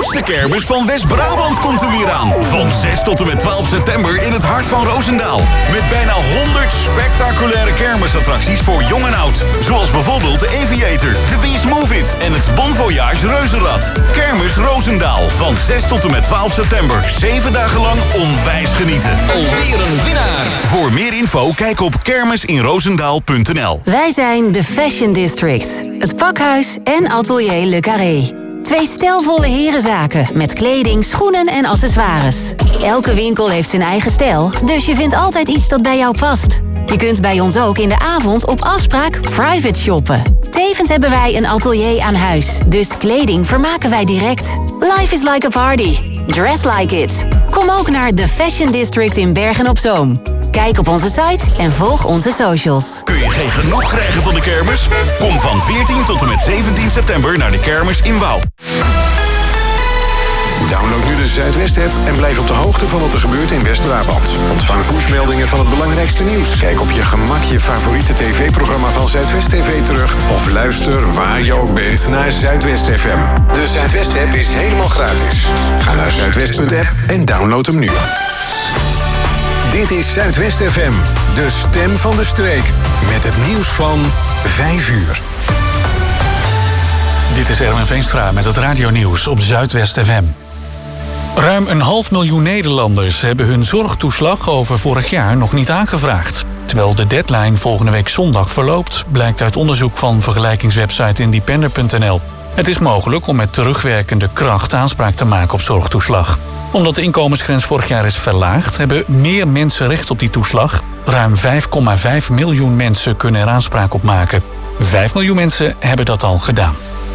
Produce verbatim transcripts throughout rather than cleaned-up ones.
grootste kermis van West-Brabant komt er weer aan. Van zes tot en met twaalf september in het hart van Roosendaal. Met bijna honderd spectaculaire kermisattracties voor jong en oud. Zoals bijvoorbeeld de Aviator, de Beast Move It en het Bon Voyage Reuzenrad. Kermis Roosendaal. Van zes tot en met twaalf september. Zeven dagen lang onwijs genieten. Alweer een winnaar. Voor meer info kijk op kermisinroosendaal punt n l. Wij zijn de Fashion District. Het pakhuis en atelier Le Carré. Twee stijlvolle herenzaken met kleding, schoenen en accessoires. Elke winkel heeft zijn eigen stijl, dus je vindt altijd iets dat bij jou past. Je kunt bij ons ook in de avond op afspraak private shoppen. Tevens hebben wij een atelier aan huis, dus kleding vermaken wij direct. Life is like a party. Dress like it. Kom ook naar The Fashion District in Bergen-op-Zoom. Kijk op onze site en volg onze socials. Kun je geen genoeg krijgen van de kermis? Kom van veertien tot en met zeventien september naar de kermis in Wouw. Download nu de Zuidwest-app en blijf op de hoogte van wat er gebeurt in West-Brabant. Ontvang pushmeldingen van het belangrijkste nieuws. Kijk op je gemak je favoriete tv-programma van Zuidwest T V terug. Of luister waar je ook bent naar Zuidwest F M. De Zuidwest-app is helemaal gratis. Ga naar zuidwest punt app en download hem nu. Dit is Zuidwest F M, de stem van de streek. Met het nieuws van vijf uur. Dit is Erwin Veenstra met het radionieuws op Zuidwest F M. Ruim een half miljoen Nederlanders hebben hun zorgtoeslag over vorig jaar nog niet aangevraagd. Terwijl de deadline volgende week zondag verloopt, blijkt uit onderzoek van vergelijkingswebsite independer punt n l. Het is mogelijk om met terugwerkende kracht aanspraak te maken op zorgtoeslag. Omdat de inkomensgrens vorig jaar is verlaagd, hebben meer mensen recht op die toeslag. Ruim vijf komma vijf miljoen mensen kunnen er aanspraak op maken. vijf miljoen mensen hebben dat al gedaan.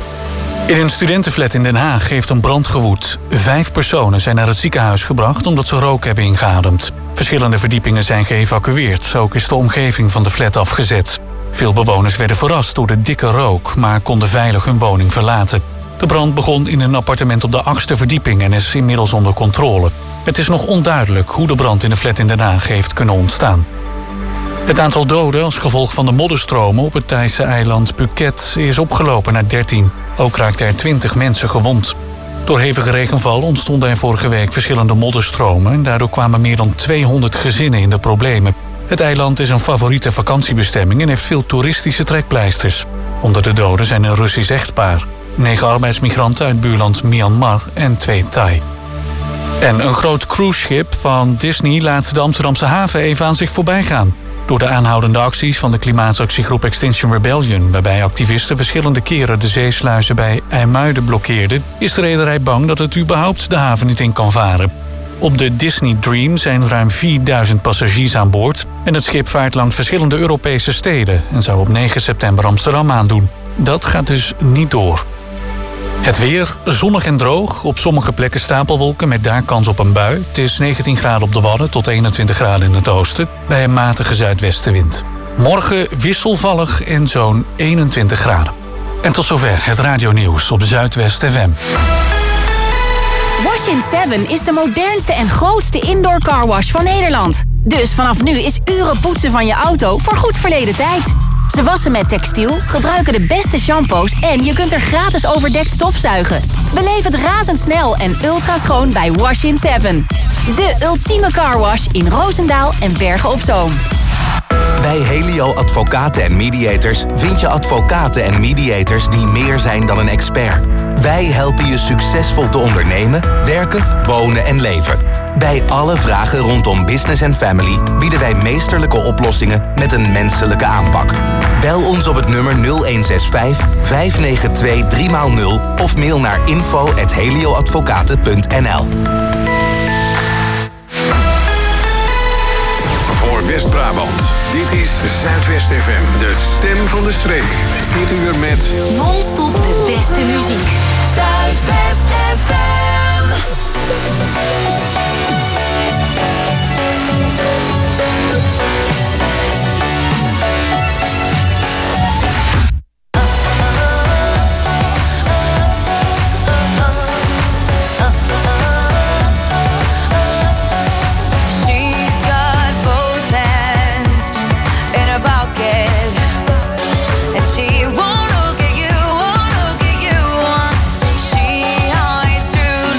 In een studentenflat in Den Haag heeft een brand gewoed. Vijf personen zijn naar het ziekenhuis gebracht omdat ze rook hebben ingeademd. Verschillende verdiepingen zijn geëvacueerd. Ook is de omgeving van de flat afgezet. Veel bewoners werden verrast door de dikke rook, maar konden veilig hun woning verlaten. De brand begon in een appartement op de achtste verdieping en is inmiddels onder controle. Het is nog onduidelijk hoe de brand in de flat in Den Haag heeft kunnen ontstaan. Het aantal doden als gevolg van de modderstromen op het Thaise eiland Phuket is opgelopen naar dertien. Ook raakten er twintig mensen gewond. Door hevige regenval ontstonden er vorige week verschillende modderstromen en daardoor kwamen meer dan tweehonderd gezinnen in de problemen. Het eiland is een favoriete vakantiebestemming en heeft veel toeristische trekpleisters. Onder de doden zijn een Russisch echtpaar, negen arbeidsmigranten uit buurland Myanmar en twee Thai. En een groot cruiseschip van Disney laat de Amsterdamse haven even aan zich voorbij gaan. Door de aanhoudende acties van de klimaatactiegroep Extinction Rebellion, waarbij activisten verschillende keren de zeesluizen bij IJmuiden blokkeerden, is de rederij bang dat het überhaupt de haven niet in kan varen. Op de Disney Dream zijn ruim vierduizend passagiers aan boord en het schip vaart langs verschillende Europese steden en zou op negen september Amsterdam aandoen. Dat gaat dus niet door. Het weer, zonnig en droog. Op sommige plekken stapelwolken met daar kans op een bui. Het is negentien graden op de Wadden tot eenentwintig graden in het oosten, bij een matige zuidwestenwind. Morgen wisselvallig en zo'n eenentwintig graden. En tot zover het radionieuws op Zuidwest F M. Wash in seven is de modernste en grootste indoor carwash van Nederland. Dus vanaf nu is uren poetsen van je auto voor goed verleden tijd. Ze wassen met textiel, gebruiken de beste shampoos en je kunt er gratis overdekt stofzuigen. Beleef het razendsnel en ultra schoon bij Wash in seven. De ultieme carwash in Roosendaal en Bergen op Zoom. Bij Helio Advocaten en Mediators vind je advocaten en mediators die meer zijn dan een expert. Wij helpen je succesvol te ondernemen, werken, wonen en leven. Bij alle vragen rondom business en family bieden wij meesterlijke oplossingen met een menselijke aanpak. Bel ons op het nummer nul een zes vijf, vijf negen twee, drie nul of mail naar info at helioadvocaten punt n l. Voor West-Brabant, dit is Zuidwest F M, de stem van de streek. Dit uur met Non-stop de beste muziek. Zuidwest F M. She won't look at you, won't look at you. She hides through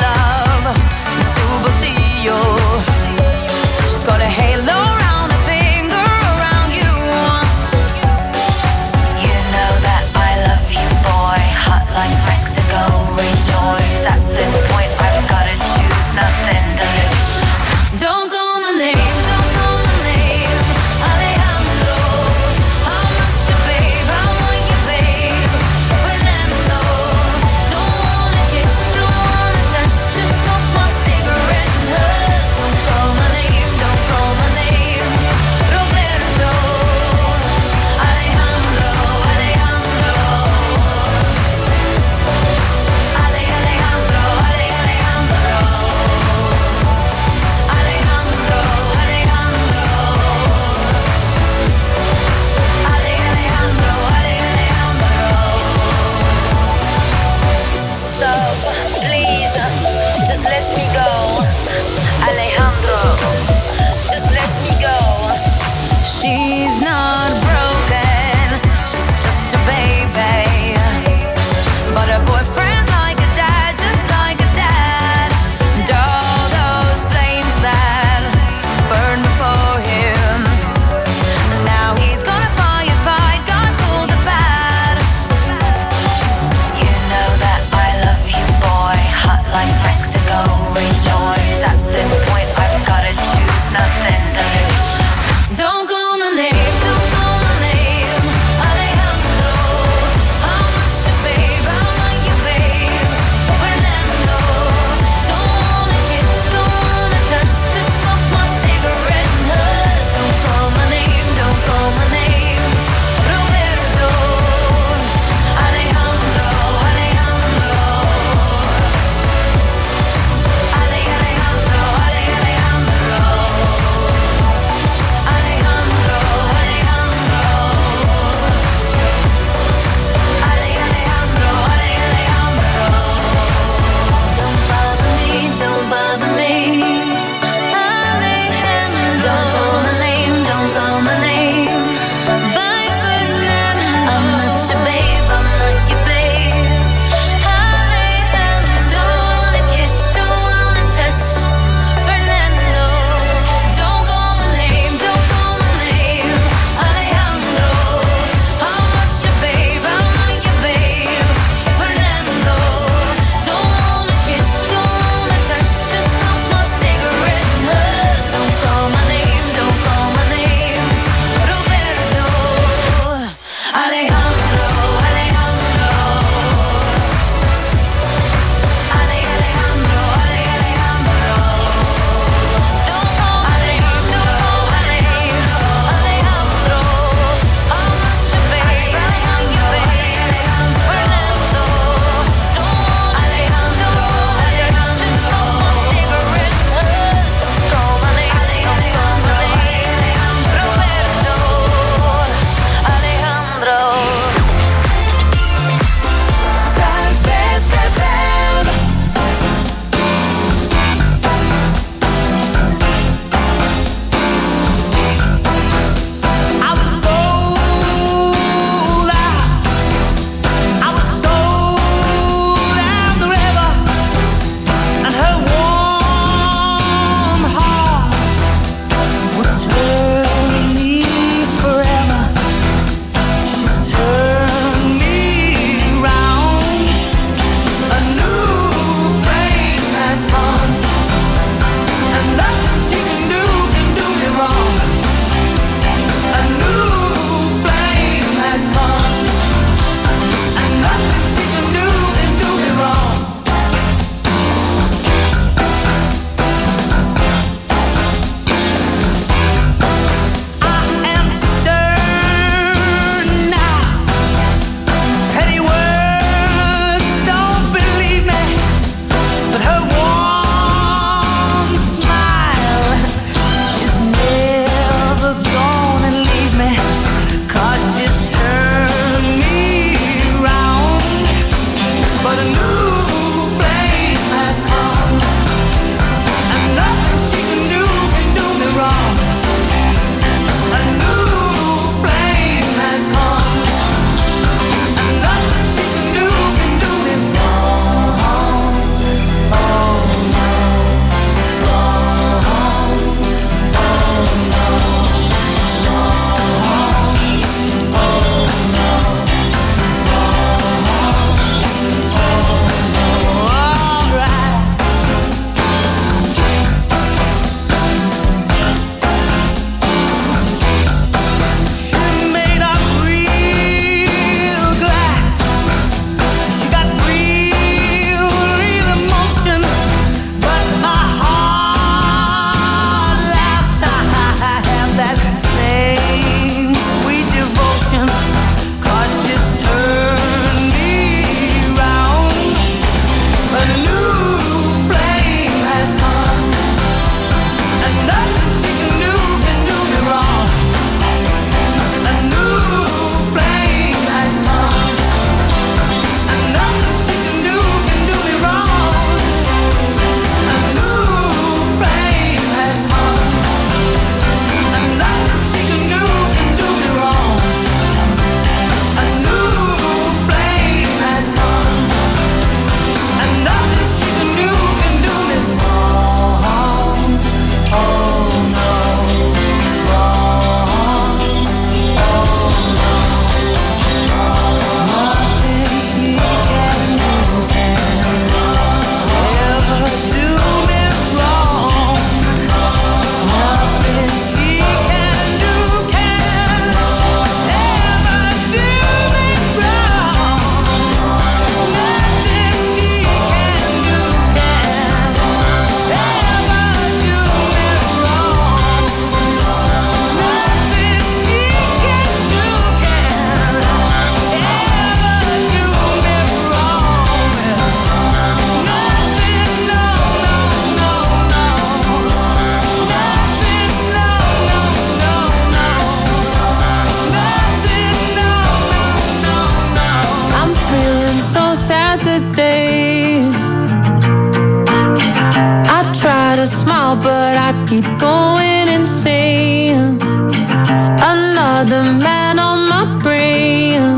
Saturday. I try to smile, but I keep going insane. Another man on my brain.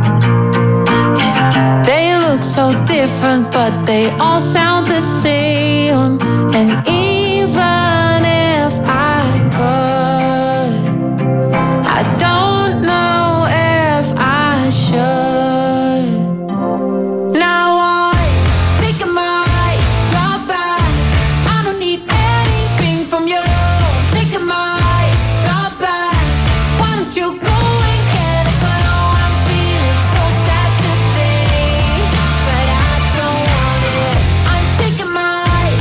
They look so different, but they all sound the same. And even if I could, I don't know if I should. Now I think I might drop back. I don't need anything from you. Think I might drop back. Why don't you go and get it? But oh, I'm feeling so sad today, but I don't want it. I'm taking my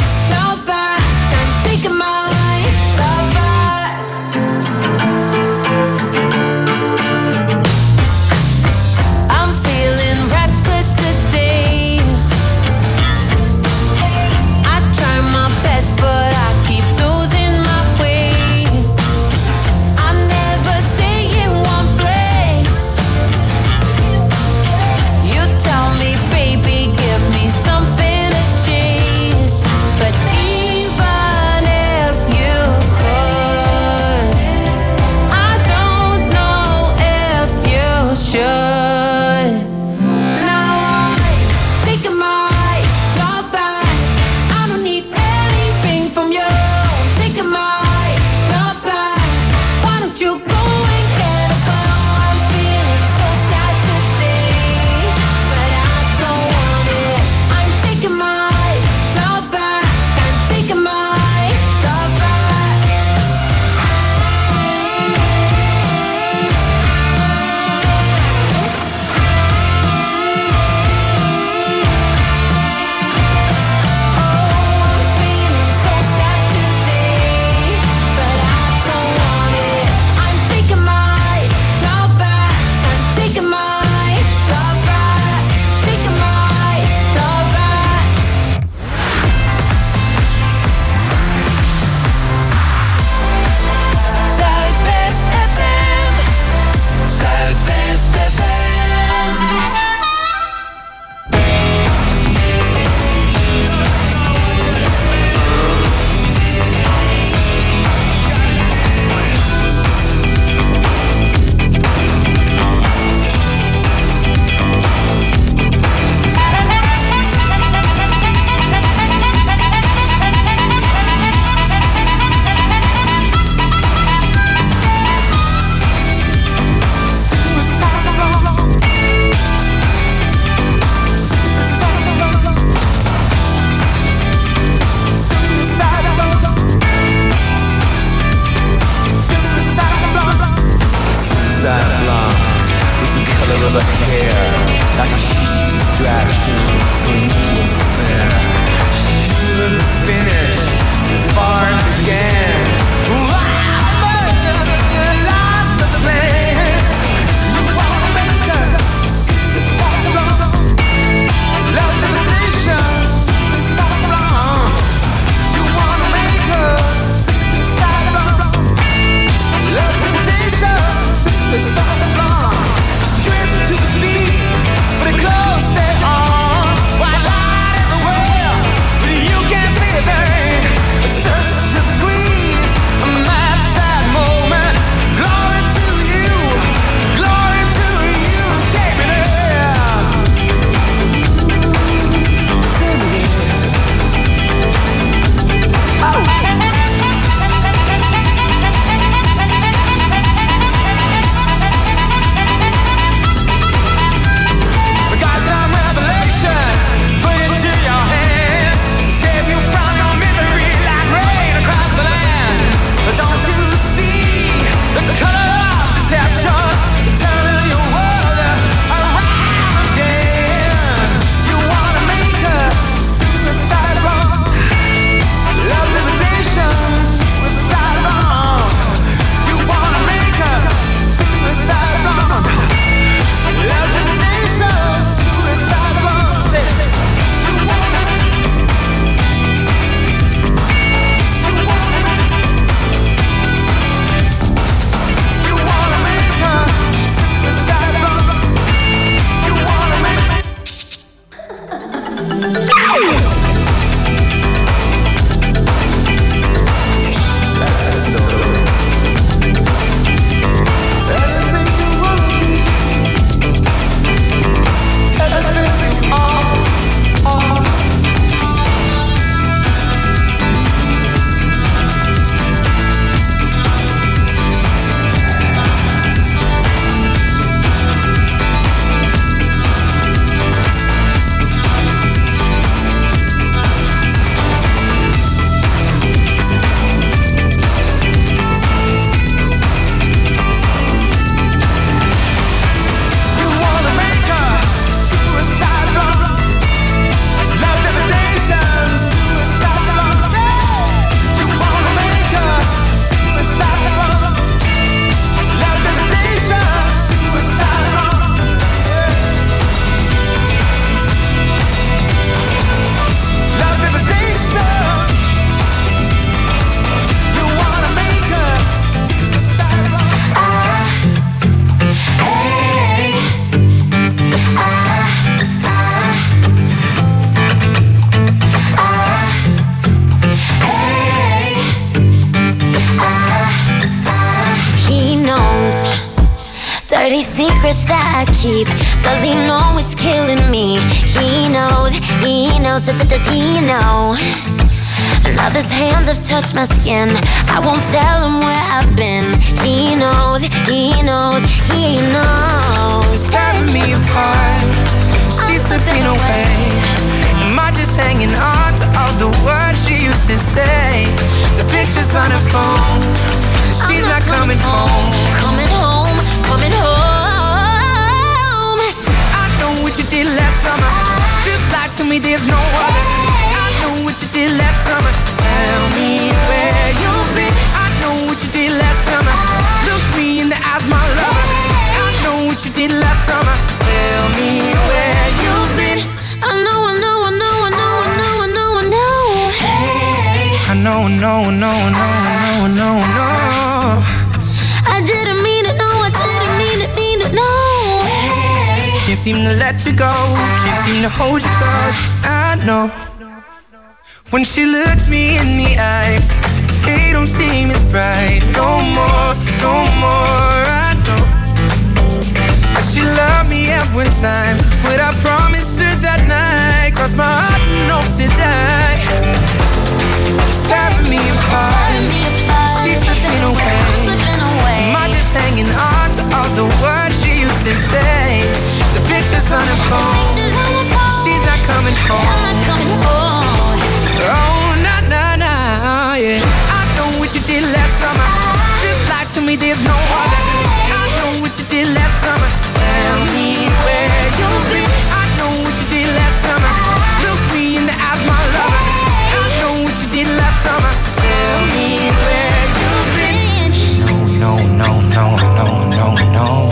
secrets that I keep. Does he know it's killing me? He knows, he knows, does he know? Now his hands have touched my skin. I won't tell him where I've been. He knows, he knows, he knows. Tearing me apart, she's slipping away. Am I just hanging on to all the words she used to say? The pictures on her phone, she's not, not coming, coming home. Coming home, coming home. I know what you did last summer. Just lie to me, there's no other. I know what you did last summer. Tell me where you've been. I know what you did last summer. Look me in the eyes, my lover. I know what you did last summer. Tell me where you've been. I know, I know, I know, I know, I know, I know, I know. Hey. I know, I know, I know, I know, I know, I know. I didn't mean it, no, I didn't mean it, mean it, no. Hey. Can't seem to let you go, can't seem to hold you close. I know. When she looks me in the eyes, they don't seem as bright. No more, no more, I know. But she loved me every time. What I promised her that night, crossed my heart and hope to die. Tearing me apart, she's slipping away. Am I just hanging on to all the words she used to say? The pictures on her phone, she's not coming home. I'm not coming home. Oh, nah, nah, nah, yeah. I know what you did last summer. Just lie to me, there's no other. I know what you did last summer. Tell me where you've been. I know what you did last summer. Look me in the eyes, my lover. I know what you did last summer. Tell me where you've been. No, no, no, no, no, no, no.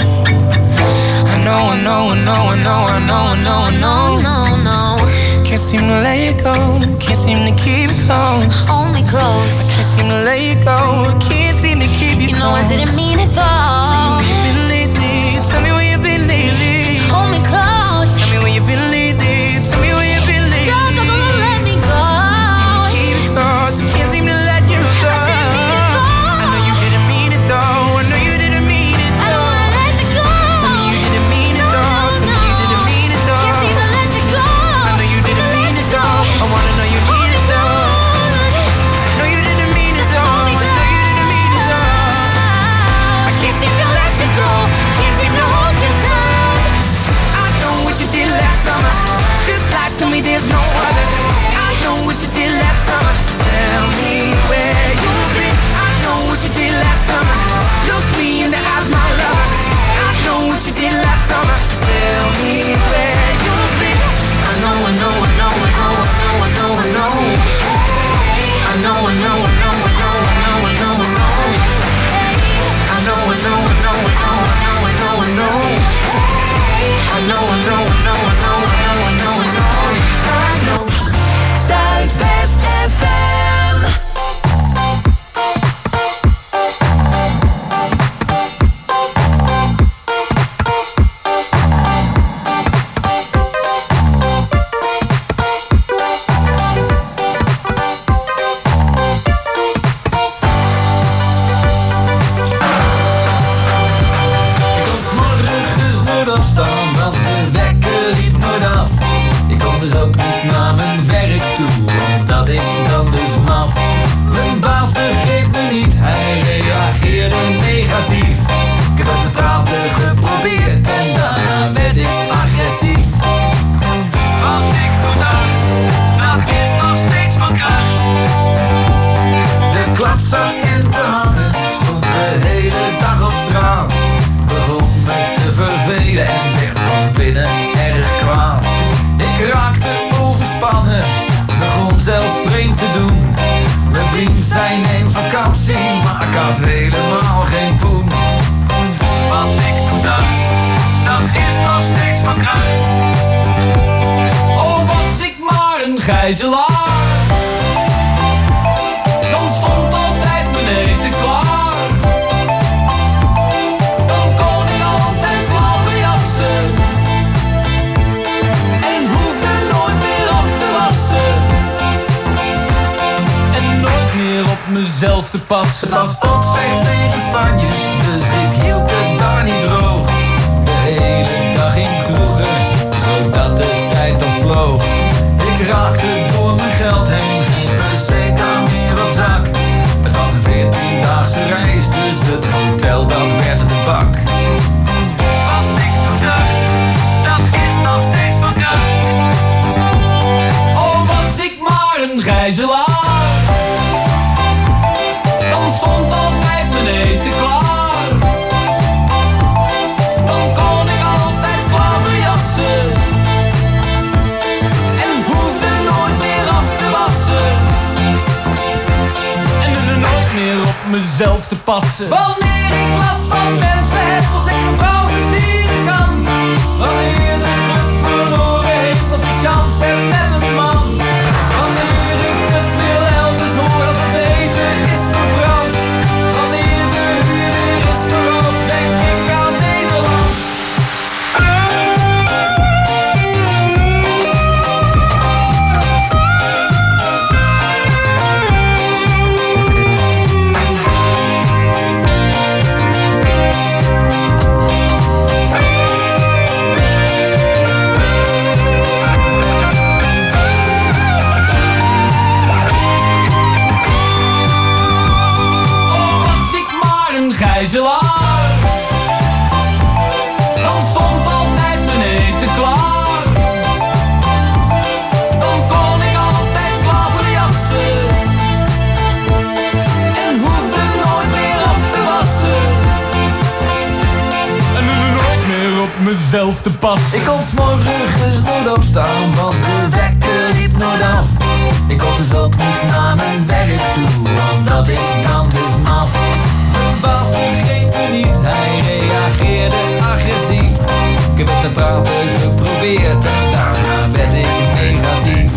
I know, I know, I know, I know, I know, I know, I know, no, no. Can't seem to let you go, can't seem to keep you close. Hold me close. I can't seem to let you go, can't seem to keep you, you close. You know I didn't mean it though. Tell me where you've been lately, tell me where you've been lately. Just hold me close. Tell me where you've been lately, tell me where you've been lately. Don't, don't, don't let me go. I can't seem to keep you close, I can't seem to let you go. I didn't mean it though. I know you didn't mean it though, I know you didn't mean it though. I don't wanna let you go. Tell me you didn't mean it though, no, tell no, me you didn't mean it though. Can't seem to let you go. I know you didn't mean it though, I wanna know you need it though. I know you didn't mean it though, I know you didn't mean it though. I can't seem to let you go, can't seem to hold you close. I know what you did last summer, just lie to me, there's no other. I know what you did last summer, tell me where you've been. I know what you did last summer, look me in the eyes, my lover. I know what you did last summer, tell me where you've been. I know, I know, I know, I know, I know, I know, I know. I know, I know, I know, I know, I know, I know, I know. I know, I know, I know, I know, I know, I know, I know. I know, I know, I know, I know, I know, I know, I know, I know. Zuidwest F M. Gijzelaar, dan stond altijd mijn eten klaar. Dan kon ik altijd klappen jassen en hoefde nooit meer af te wassen en nooit meer op mezelf te passen. Het was ook slecht weer in Spanje, dus ik hield het daar niet droog. De Ik raakte door mijn geld heen, geen peseta meer op zak. Het was een veertiendaagse reis, dus het hotel dat werd de bak. Wat ik toen dacht, dat is nog steeds van kracht. Oh, was ik maar een gijzelaar, dan stond altijd mijn eten klaar. Dan kon ik altijd klaverjassen en hoefde nooit meer af te wassen. En er nooit meer op mezelf te passen. Wanneer ik last van mensen heb, als ik een vrouw versieren kan. Wanneer de club verloren heeft, als ik chance heb met een man. Wanneer ik het wil elders hoor, als het eten is verbrand. Wanneer de huur weer is verhoogd, denk ik aan Nederland. Gijzelaar, dan stond altijd mijn eten klaar. Dan kon ik altijd klaverjassen en hoefde nooit meer af te wassen. En er nooit meer op mezelf te passen. Ik kon 's morgens nooit opstaan, want de wekker liep nooit af. Ik kon dus ook niet naar mijn werk toe, omdat ik dan dus maf. Mijn baas begreep me niet, hij reageerde agressief. Ik heb het met praten geprobeerd en daarna werd ik negatief.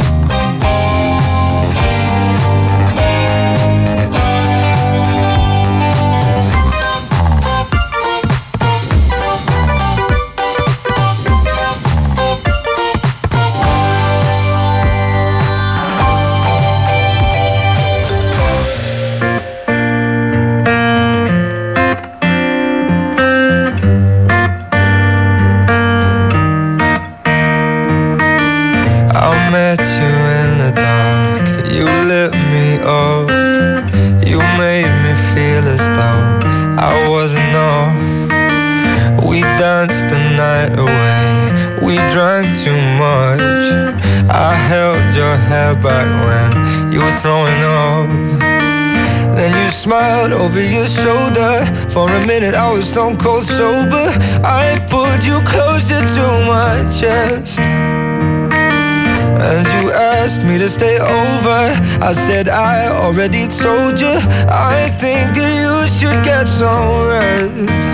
Back when you were throwing up, then you smiled over your shoulder. For a minute I was stone cold sober. I put you closer to my chest and you asked me to stay over. I said I already told you, I think that you should get some rest.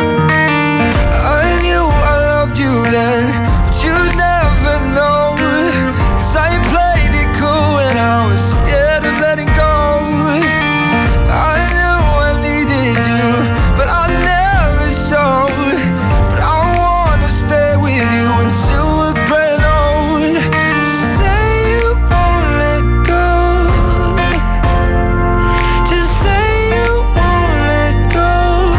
I knew I loved you then, but you'd never know. I played it cool and I was scared of letting go. I knew I needed you, but I never showed. But I wanna stay with you until we're gray and old. Just say you won't let go. Just say you won't let go.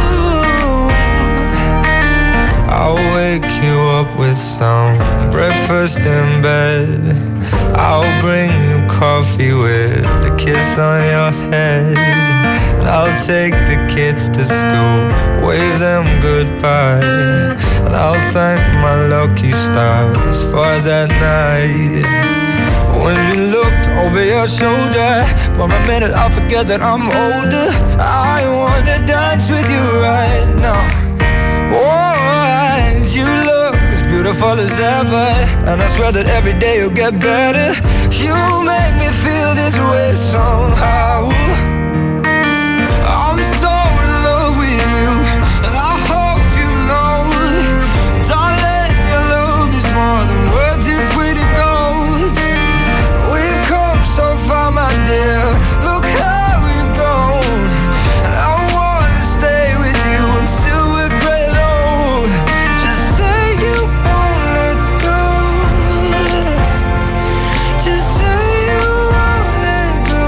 I'll wake you up with some breakfast in bed. I'll bring you coffee with a kiss on your head. And I'll take the kids to school, wave them goodbye. And I'll thank my lucky stars for that night. When you looked over your shoulder, for a minute I forget that I'm older. I wanna dance with you right now. Oh, and you look beautiful as ever, and I swear that every day you'll get better. You make me feel this way somehow. I'm so in love with you, and I hope you know, darling, your love is more than worth its weight in gold. We've come so far, my dear, look how we've grown. And I wanna stay with you until we're gray and old. Just say you won't let go. Just say you won't let go.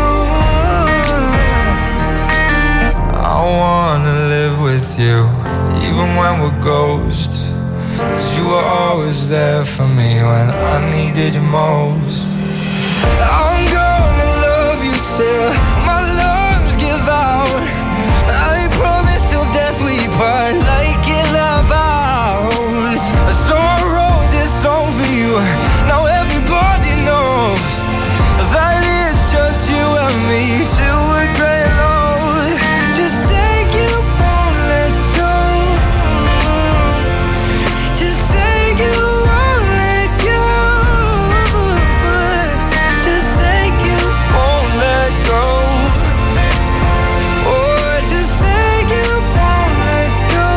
I wanna live with you, even when we're ghosts. 'Cause you were always there for me when I needed you most. I'm gonna love you till my lungs give out. I promise till death we part, like in our vows. So I wrote this song for you. Now everybody knows that it's just you and me till we're grey old. Just say you won't let go. Just say you won't let go. Just say you won't let go. Oh, just say you won't let go.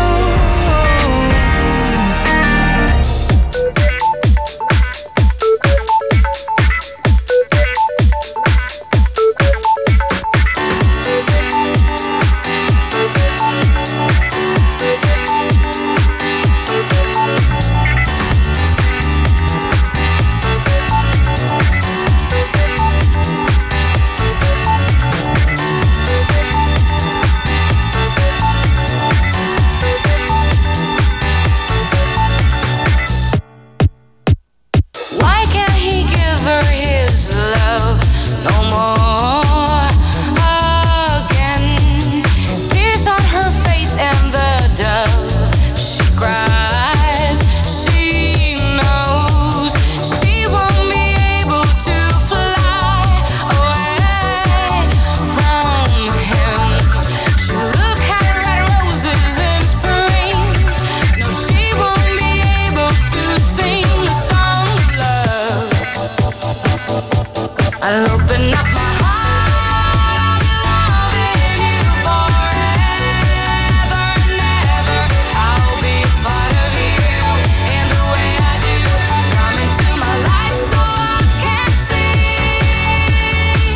Why can't he give her his love no more again? Tears on her face and the dove she cries. She knows she won't be able to fly away from him. She look at red roses in spring. No, she won't be able to sing the song of love. I'll open up my heart, I'll be loving you forever and ever. I'll be a part of you in the way I do. Come into my life so I can see.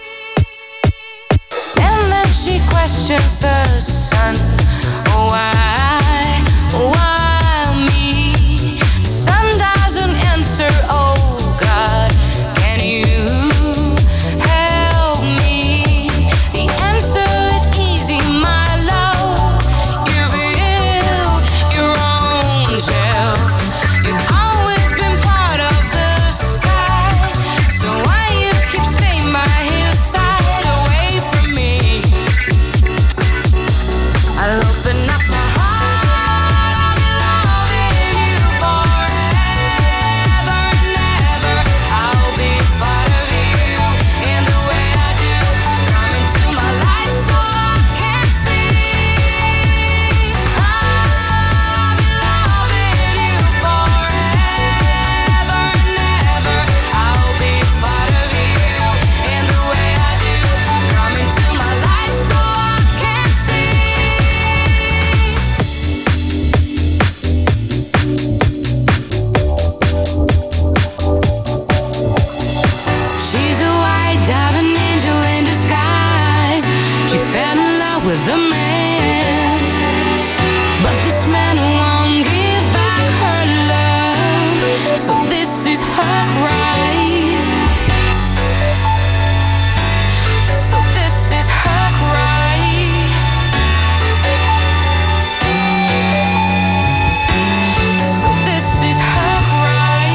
And then she questions the sun. Oh, why, why me? The sun doesn't answer. Oh God, can you help me? The answer is easy, my love. You build your own shell. You've always been part of the sky. So why you keep staying by his side, away from me? I'll open up my heart, I'll be loving you forever and ever. I'll be a part of you in the way I do. Come into my life so I can see. I'll be loving you forever and ever. I'll be a part of you in the way I do. Come into my life so I can see. She's a white diamond angel in disguise. She fell in love with a man, but this man won't give back her love. So this is her cry. So this is her cry. So this is her cry.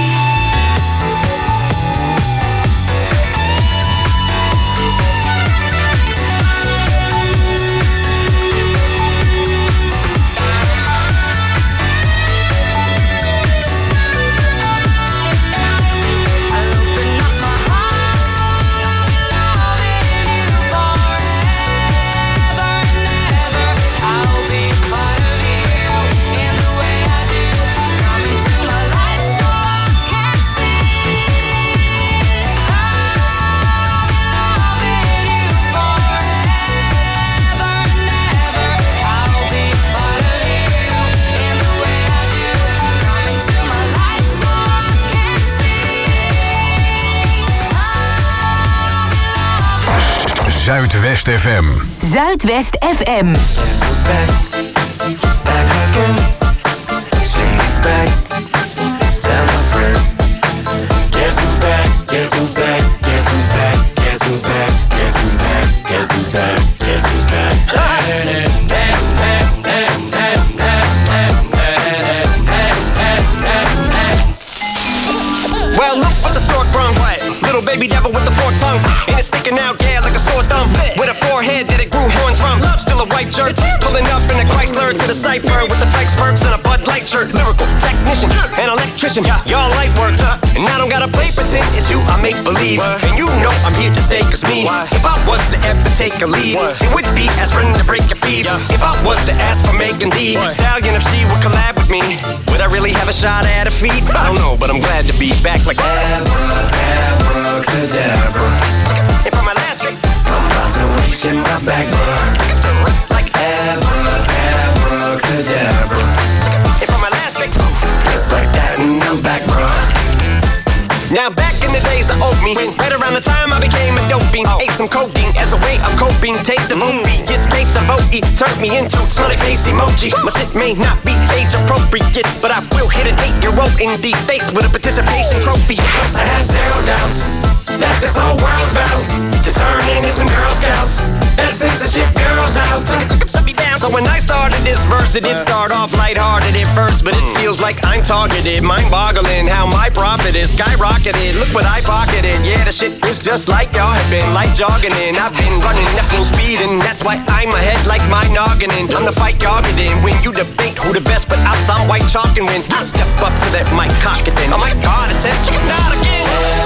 Zuidwest F M. Zuidwest F M. Back, back again. She's back. Tell a friend. Guess who's back? Guess who's back? Guess who's back? Guess who's back? Guess who's back? Guess who's back? Guess who's back? Well, look what the stork brung way. little baby devil with the forked tongue. And it's sticking out, yeah, like a sore thumb. With a forehead that it grew horns from. Still a white jerk, pulling up in a Chrysler to the cipher with the flex perks and a Bud Light shirt. Lyrical technician, an electrician, y'all light work. And I don't gotta play pretend, it's you I make believe. And you know I'm here to stay, cause me, if I was to ever take a leave, it would be aspirin to break your fever. If I was to ask for Megan Thee Stallion, if she would collab with me, would I really have a shot at a feat? I don't know, but I'm glad to be back like Abracadabra. And for my last trick, I'm about to reach in my back, bruh. Like Abracadabra. And for my last trick, just like that, and I'm back, bruh. Now back in the days of oat me, right around the time I became a dope fiend, ate some codeine as a way of coping. Take the movie, it's case of O E, turned me into smiley face emoji. My shit may not be age appropriate, but I will hit an eight-year-old in the face with a participation trophy. Yes, I have zero doubts that this whole world's about to turn into some Girl Scouts and censorship girls out. So when I started this verse, it did start off lighthearted at first, but it feels like I'm targeted, mind-boggling how my profit is skyrocketed. Look what I pocketed, yeah, the shit is just like y'all have been, like jogging in. I've been running at full speed, and that's why I'm ahead like my noggin. I'm the fight y'all get in when you debate who the best, but I sound white chalk, and when I step up to that mic, cock it then. Oh my God, attention, not again.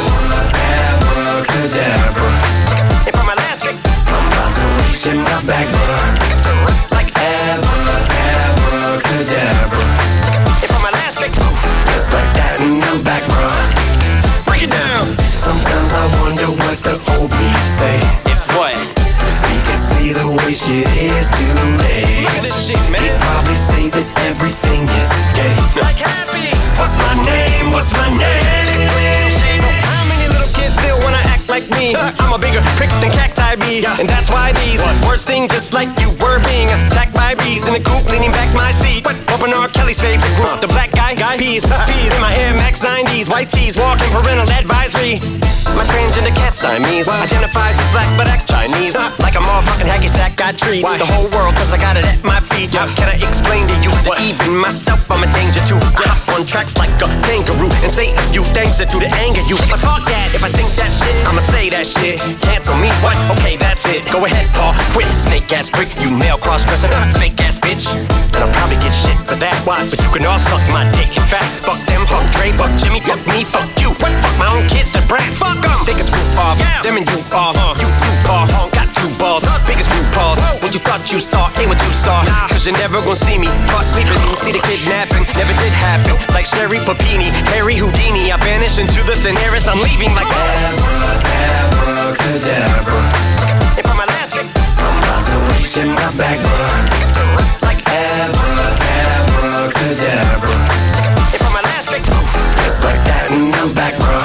Abracadabra. And for my last trick, I'm about to reach in my back, bruh. Like Abracadabra. And for my last trick, just like that, and I'm back, bruh. Break it down. Sometimes I wonder what the old me say. If what? If he could see the way shit is today. Look at this shit, man. He'd probably say that everything is gay. Like happy. What's my name? What's my name? So how many little kids still wanna act like me? I'm a bigger prick than cacti bee, and that's why these words sting just like you were being attacked by bees in the coop, leaning back my seat. Open R. Kelly's favorite group, the black guy, guy peas, peas in my Air Max nineties, white tees, walking parental advisory. My transgender cat Siamese identifies as black but acts Chinese, like a motherfucking hacky sack. I treat the whole world cause I got it at my feet. How can I explain to you that even myself I'm a danger to? I hop on tracks like a kangaroo and say a few things that do to anger you. But fuck that, if I think that shit, I'ma say that shit. Cancel me, what? Okay, that's it. Go ahead, Paul, quit. Snake ass prick, you male cross-dresser, fake ass bitch. And I'll probably get shit for that. Why? But you can all suck my dick. In fact, fuck them, fuck Dre, fuck Jimmy, fuck me, fuck you. What? Fuck my own kids, the brat. Fuck them. Biggest group off, yeah. Them and you off. Uh, you two paw, got two balls. Uh, biggest group paws. What you thought you saw ain't what you saw. Nah. Cause you're never gonna see me caught sleeping. See the kidnapping, never did happen. Like Sherry Papini, Harry Houdini. I vanish into the thin air as I'm leaving like Abracadabra. And for my last trick, I'm about to reach in my back, bruh. Like Abracadabra. And for my last trick, just like that, and I'm back, bruh.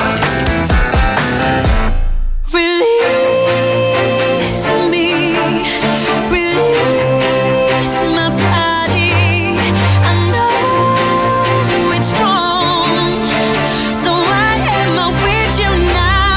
Release me, release my body. I know it's wrong, so why am I with you now?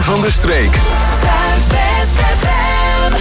zin van de streek. Zuidwest F M.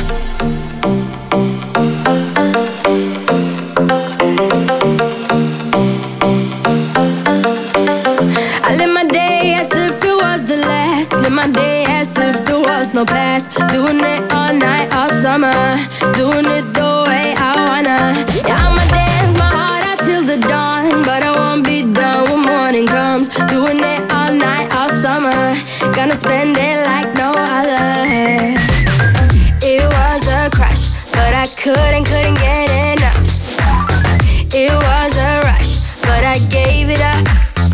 I live my day as if it was the last. Live my day as if there was no past. Doing it all night, all summer. Doing it the way I wanna. Yeah, I'ma dance my heart out till the dawn, but I won't be done when morning comes. Doing it all night, all summer. Gonna spend it like no other. It was a crush, but I couldn't, couldn't get enough. It was a rush, but I gave it up.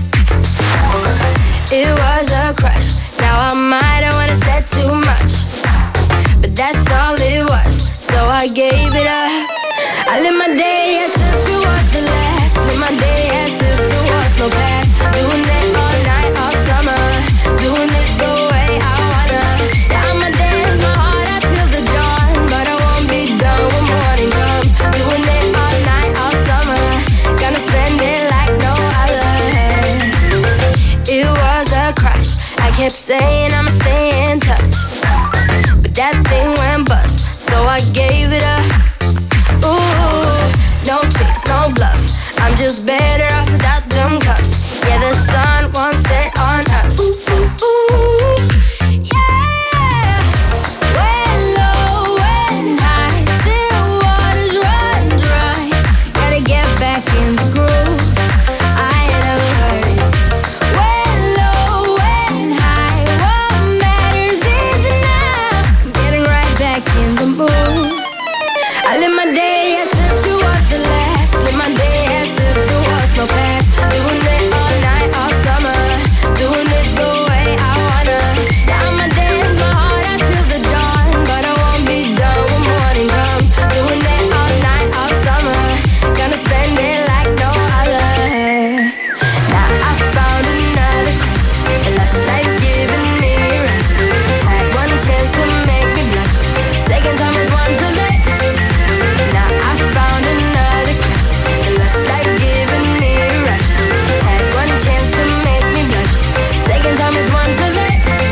It was a crush. Now I might have wanna said too much, but that's all it was, so I gave it up. I live my day as if it was the last. Live my day as if there was no past. Doing it all night, all summer. Doing it the way I wanna. Yeah, I'ma dance my heart out till the dawn, but I won't be done when morning comes. Doing it all night, all summer. Gonna spend it like no other. It was a crush. I kept saying I'ma stay in touch, but that thing went bust, so I gave it up. Ooh, no tricks, no bluff. I'm just better off without them cups. Yeah, the sun won't set on us. Ooh, ooh, ooh, yeah. When low, when high, still waters run dry. Gotta get back in the groove. I ain't never heard it. When low, when high, what matters is enough. Getting right back in the mood. I live my day as if it was the last. Live my day as if there was no past. Doing it all night, all summer. Doing it the way I wanna. Yeah, I'ma dance my heart out till the dawn, but I won't be done when morning comes. Doing it all night, all summer. Gonna spend it like no other. Now I found another crush. A lush life giving me a rush. Had one chance to make me blush. Second time is one to let. Now I found another crush. A lush life giving me a rush. Had one chance to make me blush. Second time is one to let.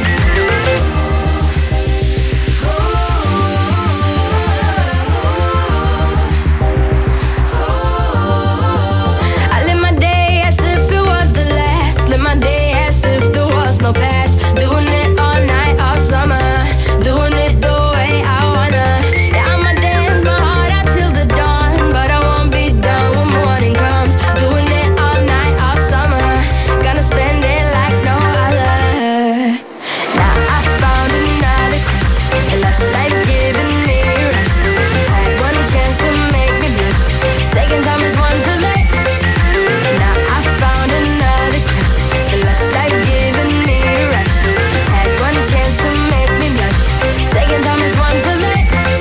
I live my day as if it was the last. Live my day as if there was no past. Doing it all night, all summer. Doing it the way I wanna. Yeah, I'ma dance my heart out till the dawn, but I won't be done when morning comes. Doing it all night, all summer. Gonna spend it like no other. Now I found another crush. A lush life giving me a rush. Had one chance to make me blush. Second time is one to let. Now I found another crush. A lush life giving me a rush. Had one chance to make me blush. Second time is one to let.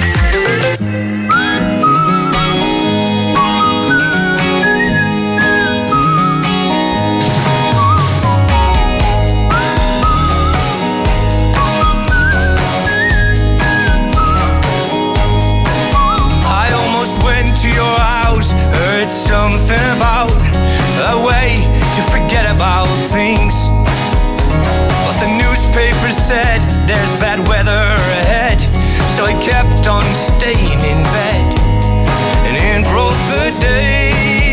I almost went to your house, heard something about a way to forget about things. But the newspaper said there's bad weather ahead, so I kept on staying in bed. And it broke the day,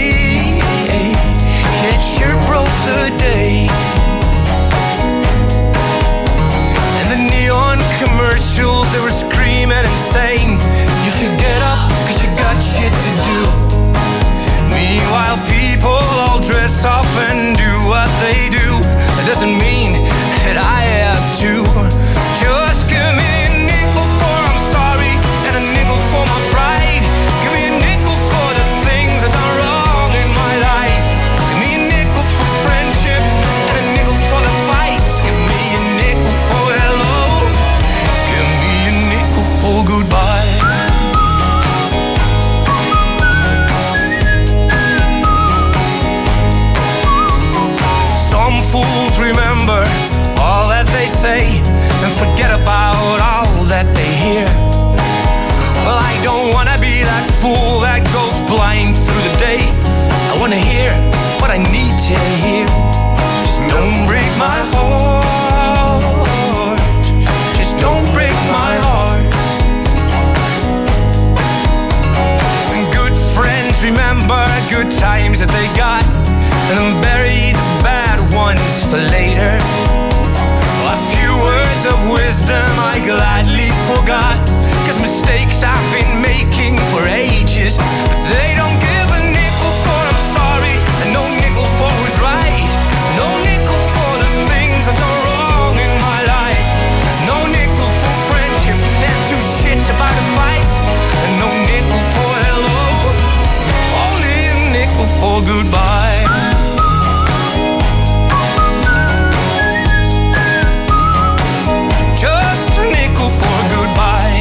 it sure broke the day. And the neon commercials, they were screaming and saying, you should get up, cause you got shit to do. Meanwhile, people all dress up and do what they do. That doesn't mean that I have to. Just give me a nickel for I'm sorry, and a nickel for my pride. Give me a nickel for the things I've done wrong in my life. Give me a nickel for friendship, and a nickel for the fights. Give me a nickel for hello. Give me a nickel for goodbye. Some fools remember all that they say and forget about all that they hear. Well, I don't wanna be that fool that goes blind through the day. I wanna hear what I need to hear. Just don't break my heart. good times that they got and bury the bad ones for later. A few words of wisdom I gladly forgot, 'cause mistakes I've been making for ages, but they don't give a nickel for I'm sorry, and no nickel for who's right, no nickel for the things I've done wrong in my life, no nickel for friendship and two shits about a fight, and no nickel for hello, only a nickel for goodbye. Just a nickel for goodbye.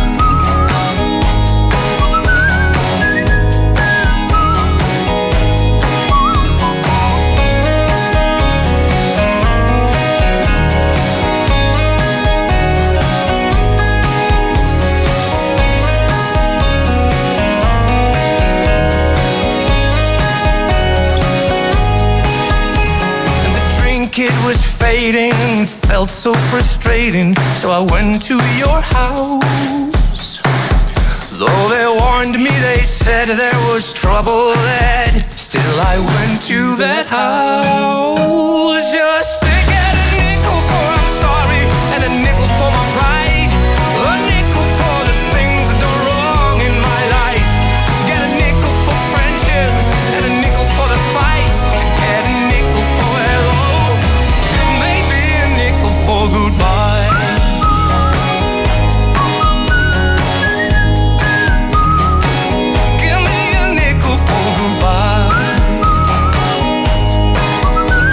It was fading, felt so frustrating, so I went to your house. Though they warned me, they said there was trouble ahead, still I went to that house just to get a nickel for I'm sorry, and a nickel for my pride, a nickel for the things I done wrong in my life, to get a nickel for friendship, and a nickel for the fights, to get a nickel for hello, for goodbye. Give me a nickel for goodbye.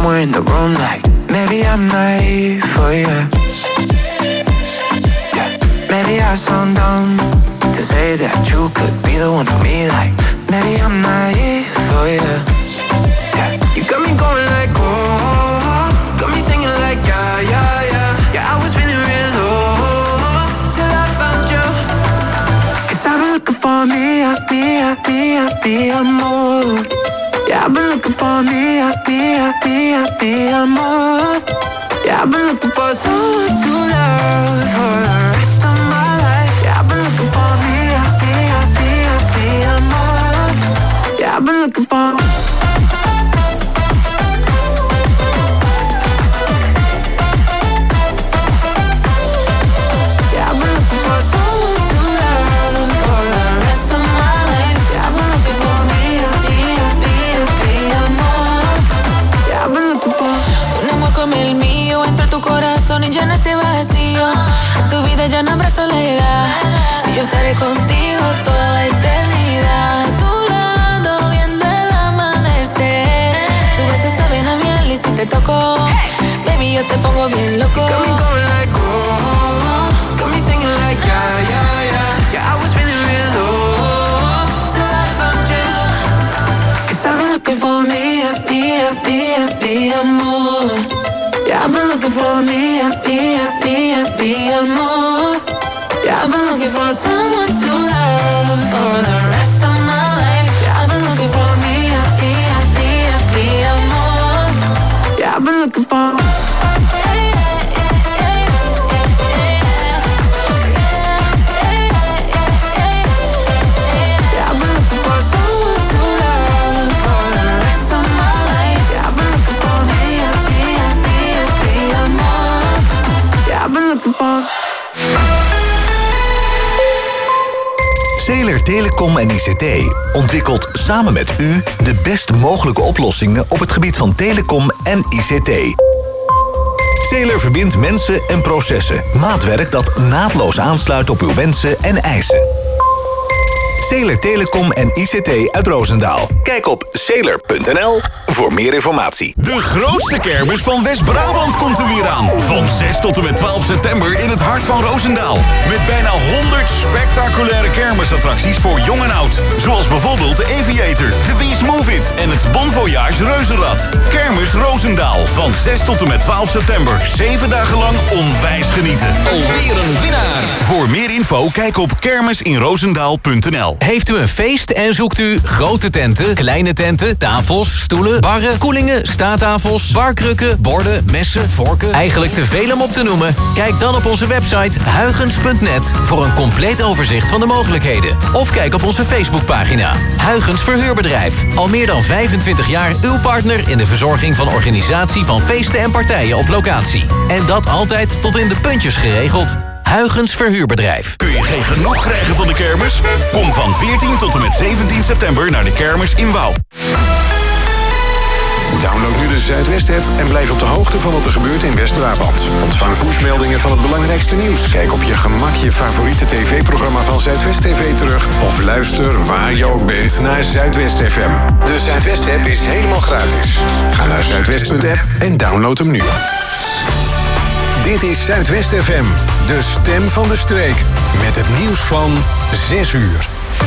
somewhere in the room like, maybe I'm naive for you. Yeah, maybe I sound dumb to say that you could be the one for me. Like, maybe I'm naive for you. Yeah, you got me going like, oh, got me singing like, yeah, yeah, yeah. Yeah, I was feeling real low till I found you. Cause I've been looking for me, I be, I be, I be, I'm more. Yeah, I've been looking for me, I be, I be, I be, I'm more. Yeah, I've been looking for someone to love for the rest of my life. Yeah, I've been looking for me, I be, I be, I be, I'm more. Yeah, I've been looking for. El mío entre tu corazón y llena ese vacío. En tu vida ya no habrá soledad. Si yo estaré contigo toda la eternidad. A tu lado viendo el amanecer. Tus besos saben a miel y si te toco, baby, yo te pongo bien loco. Got me going like, oh, got me singing like, yeah, yeah, yeah. Yeah, I was feeling real low till I found you. Cause I've been looking for me, I be, I be, I be, I'm more. Yeah, I've been looking for me, I be, I be, I be, I'm more. Yeah, I've been looking for someone to love for the rest of my life. Yeah, I've been looking for me, I be, I be, I be, I'm more. Yeah, I've been looking for. Zeeler Telecom en I C T ontwikkelt samen met u de best mogelijke oplossingen op het gebied van telecom en I C T. Zeeler verbindt mensen en processen. Maatwerk dat naadloos aansluit op uw wensen en eisen. Zeeler Telecom en I C T uit Roosendaal. Kijk op zeeler punt n l voor meer informatie. De grootste kermis van West-Brabant komt er weer aan. Van zes tot en met twaalf september in het hart van Roosendaal. Met bijna honderd spectaculaire kermisattracties voor jong en oud. Zoals bijvoorbeeld de Aviator, de Beast Move It en het Bon Voyage Reuzenrad. Kermis Roosendaal van zes tot en met twaalf september. Zeven dagen lang onwijs genieten. Alweer een winnaar. Voor meer info kijk op kermisinroosendaal punt n l. Heeft u een feest en zoekt u grote tenten, kleine tenten, tafels, stoelen, barren, koelingen, staattafels, barkrukken, borden, messen, vorken? Eigenlijk te veel om op te noemen? Kijk dan op onze website huygens punt net voor een compleet overzicht van de mogelijkheden. Of kijk op onze Facebookpagina. Huygens Verhuurbedrijf. Al meer dan vijfentwintig jaar uw partner in de verzorging van organisatie van feesten en partijen op locatie. En dat altijd tot in de puntjes geregeld. Huygens Verhuurbedrijf. Kun je geen genoeg krijgen van de kermis? Kom van veertien tot en met zeventien september naar de kermis in Wouw. Download nu de Zuidwest-app en blijf op de hoogte van wat er gebeurt in West-Brabant. Ontvang pushmeldingen van het belangrijkste nieuws. Kijk op je gemak je favoriete tv-programma van Zuidwest T V terug. Of luister waar je ook bent naar Zuidwest F M. De Zuidwest-app is helemaal gratis. Ga naar zuidwest punt app en download hem nu. Dit is Zuidwest F M, de stem van de streek. Met het nieuws van zes uur.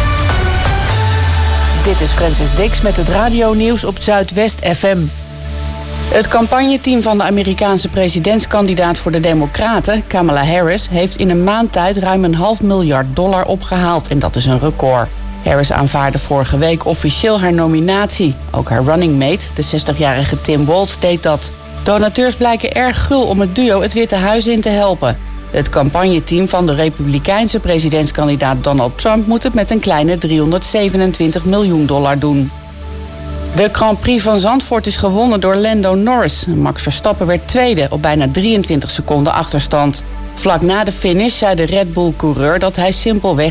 Dit is Francis Dix met het radionieuws op Zuidwest F M. Het campagneteam van de Amerikaanse presidentskandidaat voor de Democraten, Kamala Harris, heeft in een maand tijd ruim een half miljard dollar opgehaald. En dat is een record. Harris aanvaarde vorige week officieel haar nominatie. Ook haar running mate, de zestigjarige Tim Walz, deed dat. Donateurs blijken erg gul om het duo het Witte Huis in te helpen. Het campagneteam van de Republikeinse presidentskandidaat Donald Trump moet het met een kleine driehonderdzevenentwintig miljoen dollar doen. De Grand Prix van Zandvoort is gewonnen door Lando Norris. Max Verstappen werd tweede op bijna drieëntwintig seconden achterstand. Vlak na de finish zei de Red Bull-coureur dat hij simpelweg